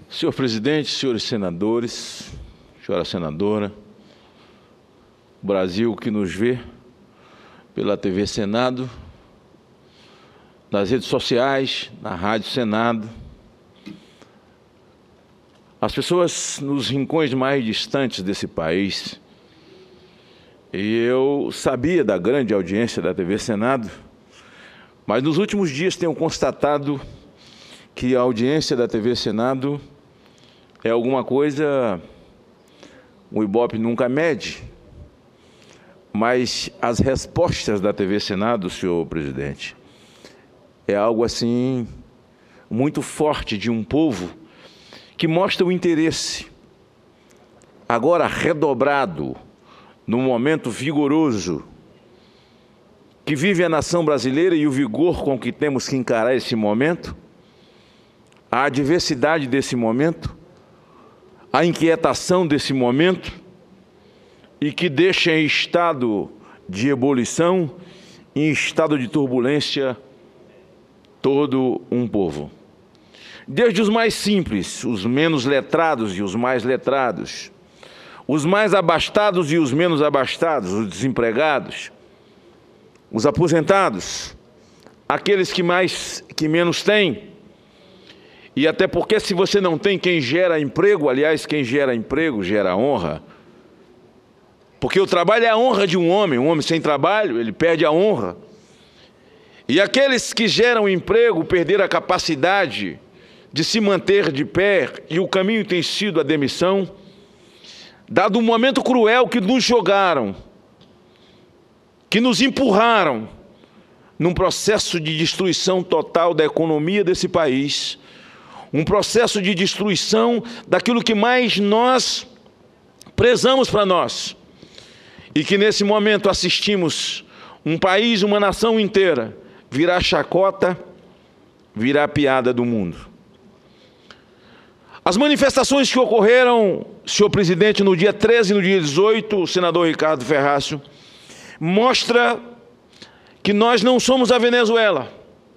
Senhor presidente, senhores senadores, senhora senadora, o Brasil que nos vê pela TV Senado, nas redes sociais, na Rádio Senado, as pessoas nos rincões mais distantes desse país. E eu sabia da grande audiência da TV Senado, mas nos últimos dias tenho constatado que a audiência da TV Senado é alguma coisa, o Ibope nunca mede, mas as respostas da TV Senado, senhor presidente, é algo assim muito forte de um povo que mostra o interesse, agora redobrado, num momento vigoroso, que vive a nação brasileira e o vigor com que temos que encarar esse momento, a adversidade desse momento, a inquietação desse momento, e que deixa em estado de ebulição, em estado de turbulência, todo um povo. Desde os mais simples, os menos letrados e os mais letrados, os mais abastados e os menos abastados, os desempregados, os aposentados, aqueles que menos têm. E até porque se você não tem quem gera emprego, aliás, quem gera emprego gera honra, porque o trabalho é a honra de um homem sem trabalho, ele perde a honra. E aqueles que geram emprego perderam a capacidade de se manter de pé, e o caminho tem sido a demissão, dado um momento cruel que nos jogaram, que nos empurraram num processo de destruição total da economia desse país, um processo de destruição daquilo que mais nós prezamos para nós, e que nesse momento assistimos um país, uma nação inteira, virar chacota, virar piada do mundo. As manifestações que ocorreram, senhor presidente, no dia 13 e no dia 18, o senador Ricardo Ferracio, mostra que nós não somos a Venezuela.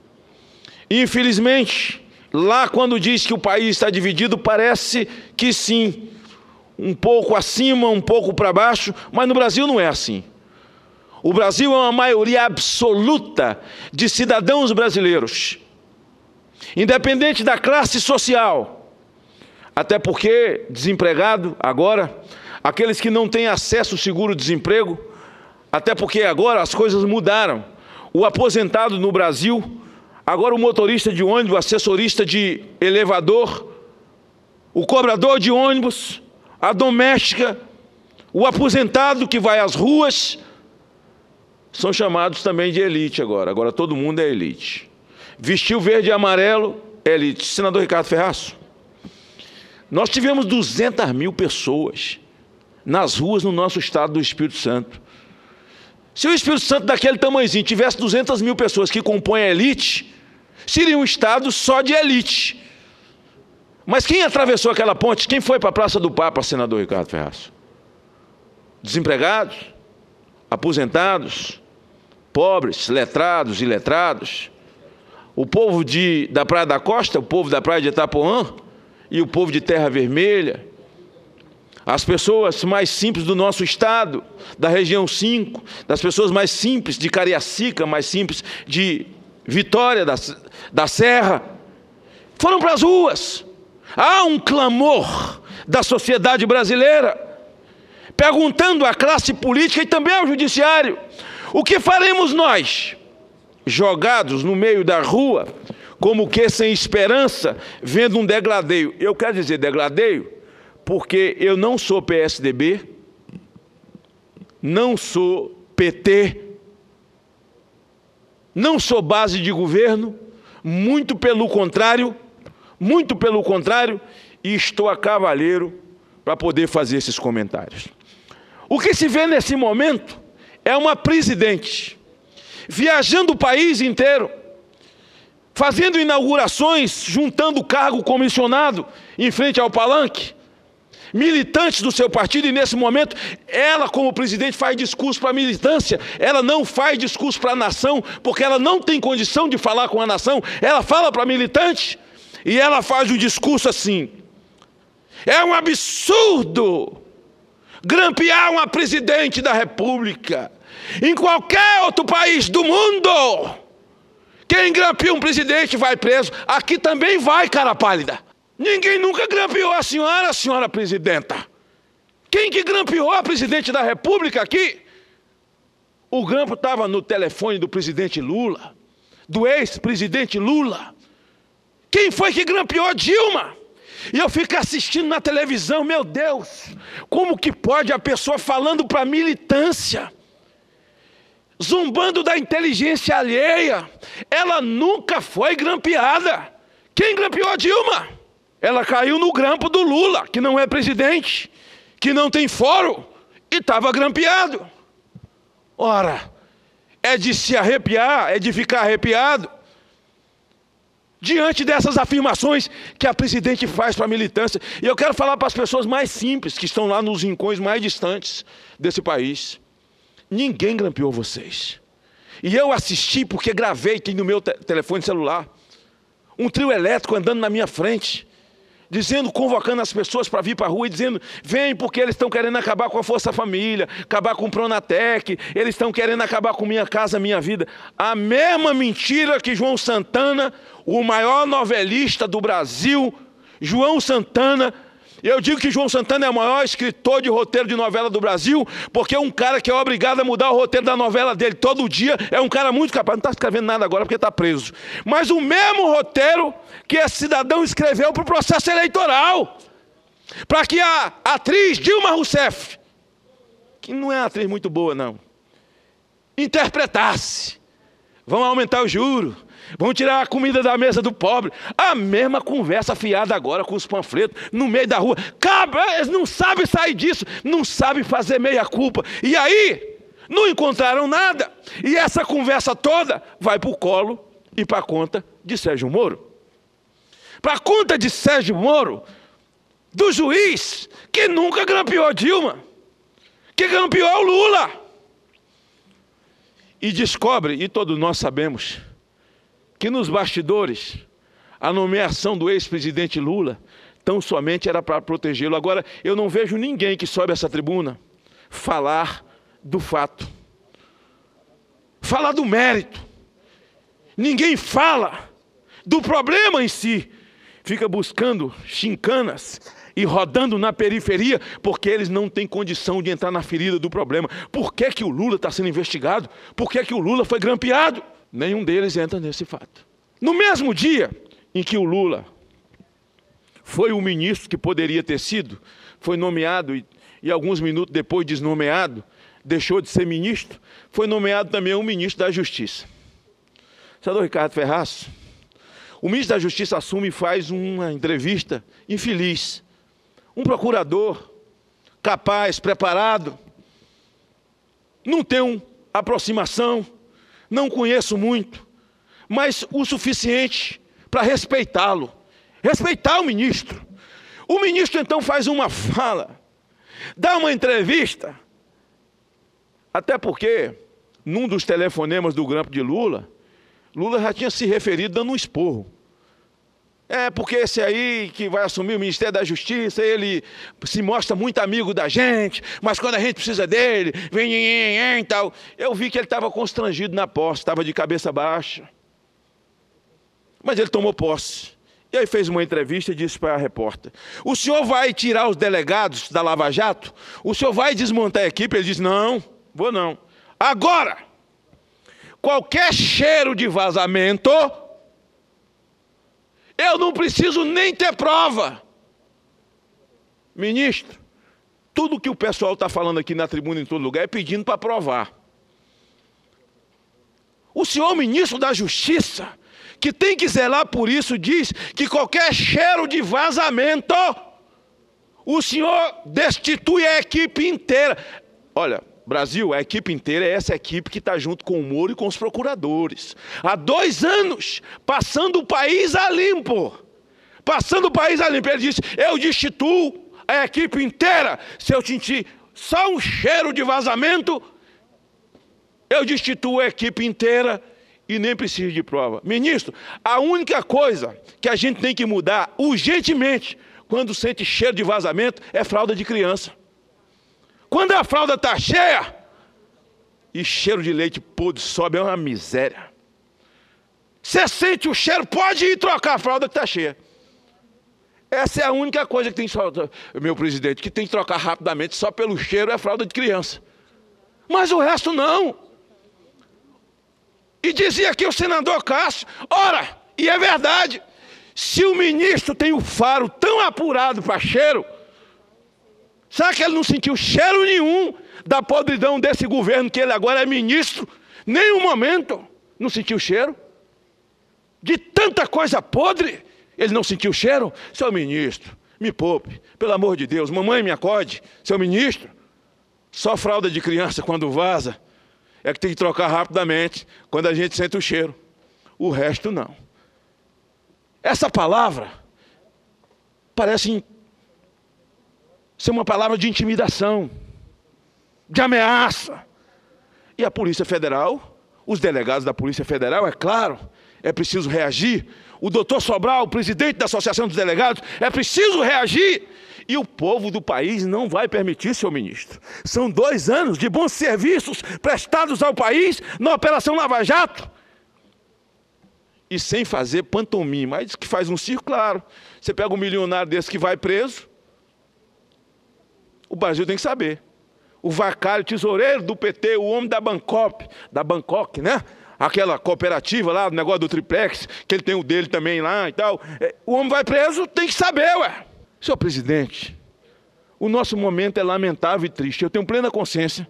Infelizmente, lá quando diz que o país está dividido, parece que sim, um pouco acima, um pouco para baixo, mas no Brasil não é assim. O Brasil é uma maioria absoluta de cidadãos brasileiros, independente da classe social. Até porque, desempregado, agora, aqueles que não têm acesso ao seguro-desemprego, até porque agora as coisas mudaram. O aposentado no Brasil, agora o motorista de ônibus, o assessorista de elevador, o cobrador de ônibus, a doméstica, o aposentado que vai às ruas, são chamados também de elite agora. Agora todo mundo é elite. Vestiu verde e amarelo, é elite. Senador Ricardo Ferracio, nós tivemos 200 mil pessoas nas ruas no nosso estado do Espírito Santo. Se o Espírito Santo daquele tamanhozinho tivesse 200 mil pessoas que compõem a elite, seria um estado só de elite. Mas quem atravessou aquela ponte? Quem foi para a Praça do Papa, senador Ricardo Ferracio? Desempregados, aposentados, pobres, letrados e iletrados, o povo da Praia da Costa, o povo da Praia de Itapuã, e o povo de Terra Vermelha, as pessoas mais simples do nosso estado, da região 5, das pessoas mais simples de Cariacica, mais simples de Vitória da Serra, foram para as ruas. Há um clamor da sociedade brasileira, perguntando à classe política e também ao judiciário: o que faremos nós, jogados no meio da rua, como que sem esperança, vendo um degladeio? Eu quero dizer degladeio porque eu não sou PSDB, não sou PT, não sou base de governo, muito pelo contrário, e estou a cavalheiro para poder fazer esses comentários. O que se vê nesse momento é uma presidente viajando o país inteiro, fazendo inaugurações, juntando cargo comissionado em frente ao palanque, militantes do seu partido, e nesse momento, ela como presidente faz discurso para a militância, ela não faz discurso para a nação, porque ela não tem condição de falar com a nação, ela fala para militante, e ela faz um discurso assim: É um absurdo grampear uma presidente da República. Em qualquer outro país do mundo, quem grampea um presidente vai preso. Aqui também vai, cara pálida. Ninguém nunca grampeou a senhora presidenta. Quem que grampeou a presidente da República aqui? O grampo estava no telefone do presidente Lula, do ex-presidente Lula. Quem foi que grampeou Dilma? E eu fico assistindo na televisão, meu Deus, como que pode a pessoa falando para a militância, zombando da inteligência alheia? Ela nunca foi grampeada. Quem grampeou a Dilma? Ela caiu no grampo do Lula, que não é presidente, que não tem fórum, e estava grampeado. Ora, é de se arrepiar, é de ficar arrepiado diante dessas afirmações que a presidente faz para a militância. E eu quero falar para as pessoas mais simples, que estão lá nos rincões mais distantes desse país. Ninguém grampeou vocês. E eu assisti porque gravei, tem no meu telefone celular, um trio elétrico andando na minha frente, dizendo, convocando as pessoas para vir para a rua e dizendo, vem porque eles estão querendo acabar com a Força Família, acabar com o Pronatec, eles estão querendo acabar com Minha Casa Minha Vida. A mesma mentira que João Santana, o maior novelista do Brasil, João Santana. Eu digo que João Santana é o maior escritor de roteiro de novela do Brasil, porque é um cara que é obrigado a mudar o roteiro da novela dele todo dia. É um cara muito capaz, não está escrevendo nada agora porque está preso. Mas o mesmo roteiro que esse cidadão escreveu para o processo eleitoral, para que a atriz Dilma Rousseff, que não é uma atriz muito boa não, interpretasse. Vão aumentar o juro, vão tirar a comida da mesa do pobre. A mesma conversa fiada agora com os panfletos no meio da rua. Eles não sabem sair disso, não sabem fazer meia culpa. E aí, não encontraram nada. E essa conversa toda vai para o colo e para a conta de Sérgio Moro. Para a conta de Sérgio Moro, do juiz que nunca grampeou Dilma, que grampeou o Lula. E descobre, e todos nós sabemos, que nos bastidores, a nomeação do ex-presidente Lula, tão somente era para protegê-lo. Agora, eu não vejo ninguém que sobe essa tribuna falar do fato, falar do mérito. Ninguém fala do problema em si. Fica buscando chincanas e rodando na periferia, porque eles não têm condição de entrar na ferida do problema. Por que que o Lula está sendo investigado? Por que que o Lula foi grampeado? Nenhum deles entra nesse fato. No mesmo dia em que o Lula foi o ministro que poderia ter sido, foi nomeado e alguns minutos depois desnomeado, deixou de ser ministro, foi nomeado também um ministro da Justiça. Senador Ricardo Ferraz, o ministro da Justiça assume e faz uma entrevista infeliz. Um procurador capaz, preparado, não tem uma aproximação, não conheço muito, mas o suficiente para respeitá-lo, respeitar o ministro. O ministro então faz uma fala, dá uma entrevista, até porque, num dos telefonemas do grampo de Lula, Lula já tinha se referido dando um esporro. É porque esse aí que vai assumir o Ministério da Justiça, ele se mostra muito amigo da gente, mas quando a gente precisa dele, vem e tal. Eu vi que ele estava constrangido na posse, estava de cabeça baixa. Mas ele tomou posse. E aí fez uma entrevista e disse para a repórter, o senhor vai tirar os delegados da Lava Jato? O senhor vai desmontar a equipe? Ele disse, não, vou não. Agora, qualquer cheiro de vazamento, eu não preciso nem ter prova. Ministro, tudo que o pessoal está falando aqui na tribuna em todo lugar é pedindo para provar. O senhor ministro da Justiça, que tem que zelar por isso, diz que qualquer cheiro de vazamento, o senhor destitui a equipe inteira. Olha, Brasil, a equipe inteira é essa equipe que está junto com o Moro e com os procuradores. Há 2 anos, passando o país a limpo. Passando o país a limpo. Ele disse, eu destituo a equipe inteira. Se eu sentir só um cheiro de vazamento, eu destituo a equipe inteira e nem preciso de prova. Ministro, a única coisa que a gente tem que mudar urgentemente, quando sente cheiro de vazamento, é fralda de criança. Quando a fralda está cheia e cheiro de leite podre sobe, é uma miséria. Você sente o cheiro, pode ir trocar a fralda que está cheia. Essa é a única coisa que tem, meu presidente, que tem que trocar rapidamente só pelo cheiro, é a fralda de criança. Mas o resto não. E dizia aqui o senador Cássio, ora, e é verdade, se o ministro tem o faro tão apurado para cheiro, será que ele não sentiu cheiro nenhum da podridão desse governo, que ele agora é ministro? Nenhum momento não sentiu cheiro? De tanta coisa podre, ele não sentiu cheiro? Seu ministro, me poupe, pelo amor de Deus, mamãe me acorde, seu ministro. Só fralda de criança quando vaza é que tem que trocar rapidamente quando a gente sente o cheiro. O resto não. Essa palavra parece ser uma palavra de intimidação, de ameaça. E a Polícia Federal, os delegados da Polícia Federal, é claro, é preciso reagir. O doutor Sobral, o presidente da Associação dos Delegados, é preciso reagir. E o povo do país não vai permitir, seu ministro. São 2 anos de bons serviços prestados ao país na Operação Lava Jato. E sem fazer pantomima. Aí diz que faz um circo, claro. Você pega um milionário desse que vai preso, o Brasil tem que saber. O vacário, tesoureiro do PT, o homem da Bangkok, né? Aquela cooperativa lá, o negócio do triplex, que ele tem o dele também lá e tal. O homem vai preso, tem que saber, ué. Senhor presidente, o nosso momento é lamentável e triste. Eu tenho plena consciência.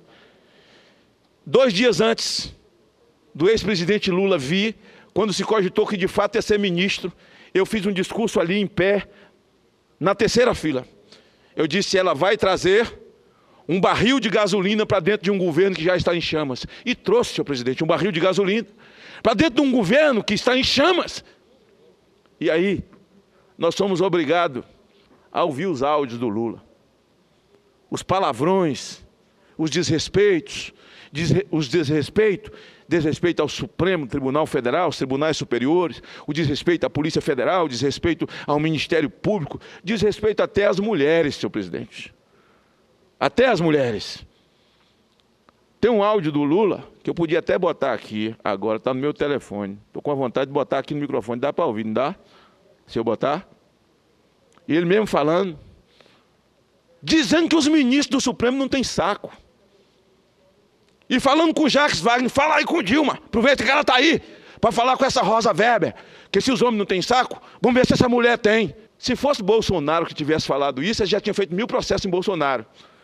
2 dias antes do ex-presidente Lula vir, quando se cogitou que de fato ia ser ministro, eu fiz um discurso ali em pé, na 3ª fila. Eu disse, ela vai trazer um barril de gasolina para dentro de um governo que já está em chamas. E trouxe, senhor presidente, um barril de gasolina para dentro de um governo que está em chamas. E aí, nós somos obrigados a ouvir os áudios do Lula. Os palavrões, os desrespeitos, desrespeito ao Supremo Tribunal Federal, aos tribunais superiores, o desrespeito à Polícia Federal, o desrespeito ao Ministério Público, desrespeito até às mulheres, senhor presidente. Até as mulheres. Tem um áudio do Lula, que eu podia até botar aqui, agora está no meu telefone. Estou com a vontade de botar aqui no microfone. Dá para ouvir, não dá? Se eu botar? E ele mesmo falando, dizendo que os ministros do Supremo não têm saco. E falando com o Jacques Wagner, fala aí com o Dilma, aproveita que ela está aí, para falar com essa Rosa Weber, que se os homens não têm saco, vamos ver se essa mulher tem. Se fosse Bolsonaro que tivesse falado isso, ele já tinha feito 1000 processos em Bolsonaro.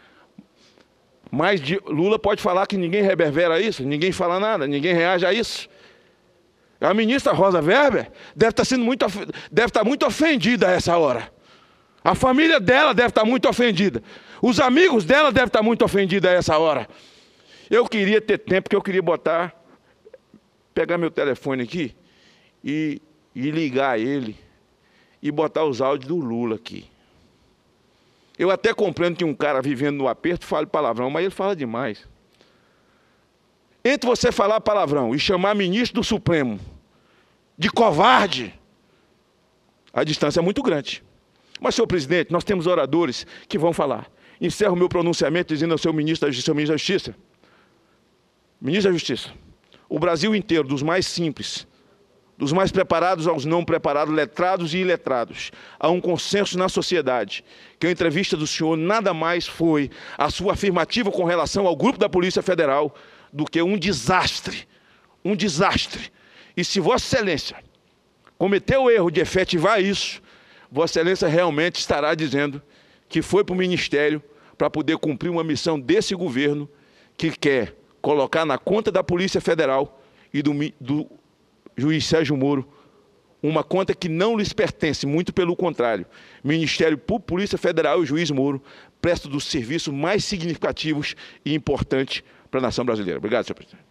Mas Lula pode falar que ninguém reverbera isso, ninguém fala nada, ninguém reage a isso. A ministra Rosa Weber deve estar muito ofendida a essa hora. A família dela deve estar muito ofendida. Os amigos dela devem estar muito ofendidos a essa hora. Eu queria ter tempo, porque eu queria pegar meu telefone aqui e ligar ele e botar os áudios do Lula aqui. Eu até compreendo que um cara vivendo no aperto fale palavrão, mas ele fala demais. Entre você falar palavrão e chamar ministro do Supremo de covarde, a distância é muito grande. Mas, senhor presidente, nós temos oradores que vão falar. Encerro o meu pronunciamento dizendo ao seu ministro da Justiça, ministro da Justiça, o Brasil inteiro, dos mais simples, dos mais preparados aos não preparados, letrados e iletrados, há um consenso na sociedade que a entrevista do senhor nada mais foi a sua afirmativa com relação ao grupo da Polícia Federal do que um desastre. Um desastre. E se Vossa Excelência cometeu o erro de efetivar isso, Vossa Excelência realmente estará dizendo que foi para o Ministério para poder cumprir uma missão desse governo que quer colocar na conta da Polícia Federal e do juiz Sérgio Moro uma conta que não lhes pertence, muito pelo contrário. Ministério Público, Polícia Federal e o juiz Moro prestam dos serviços mais significativos e importantes para a nação brasileira. Obrigado, senhor presidente.